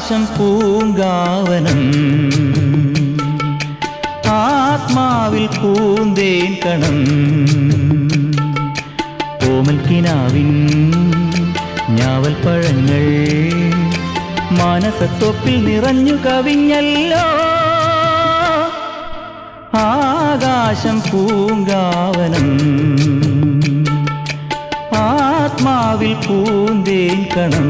ആകാശം പൂങ്കാവനം, ആത്മാവിൽ പൂന്തേൻ കണം. ഓമൽക്കിനാവിൻ ഞാവൽ പഴങ്ങൾ മാനസത്തൊപ്പിൽ നിറഞ്ഞു കവിഞ്ഞല്ലോ. ആകാശം പൂങ്കാവനം, ആത്മാവിൽ പൂന്തേൻ കണം.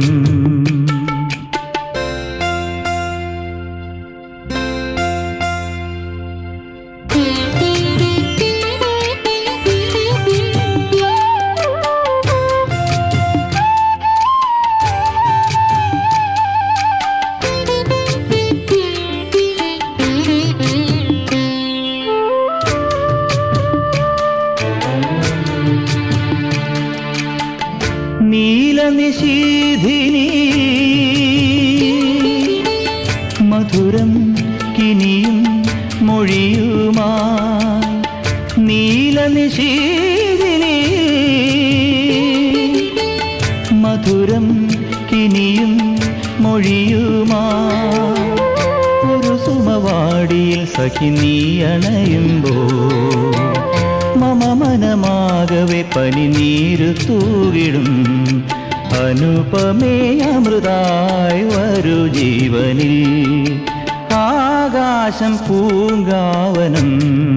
നീലനിശീധിനി മധുരം കിനിയും മൊഴിയുമായി, നീലനിശീധിനി മധുരം കിനിയും മൊഴിയുമായി. ഒരു സുമവാടിയിൽ സഖി നീ അണയുമ്പോൾ മമ മനമാകവെ പനിനീരു തൂകിടും. അനുപമേ അമൃതായി വരൂ ജീവനിൽ. ആകാശം പൂങ്കാവനം,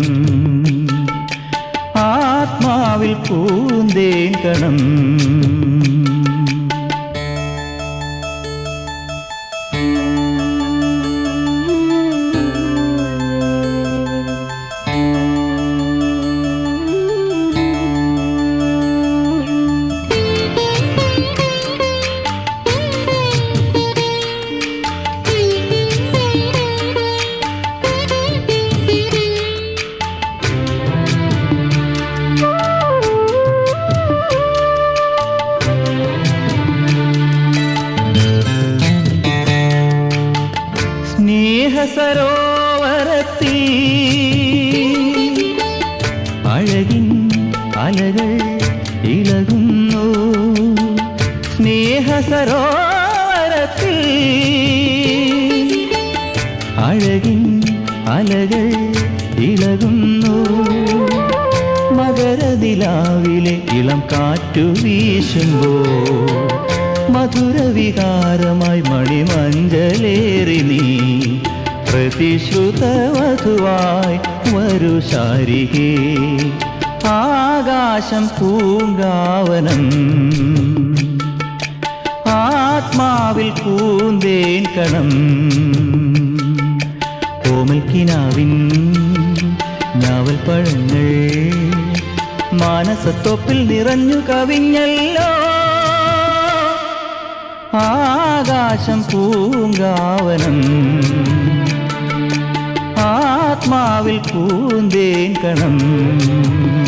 ആത്മാവിൽ പൂന്തേൻ കണം. സ്നേഹസരോവരത്തിൽ അഴകിൻ അലകൾ ഇളകുന്നു. സ്നേഹസരോവരത്തിൽ അഴകിൻ അലകൾ ഇളകുന്നു. മകരനിലാവിലെ ഇളം കാറ്റു വീശുമ്പോൾ മധുരവികാരമായി മണിമഞ്ചലേറി നീ. പ്രതിശ്രുതവധുവായി വരൂ ശാരികേ. ആകാശം പൂങ്കാവനം, ആത്മാവിൽ പൂന്തേൻ കണം. ഓമൽക്കിനാവിൻ ഞാവൽ പഴങ്ങൾ മാനസത്തൊപ്പിൽ നിറഞ്ഞു കവിഞ്ഞല്ലോ. ആകാശം പൂങ്കാവനം, ആത്മാവിൽ പൂന്തേൻ കണം.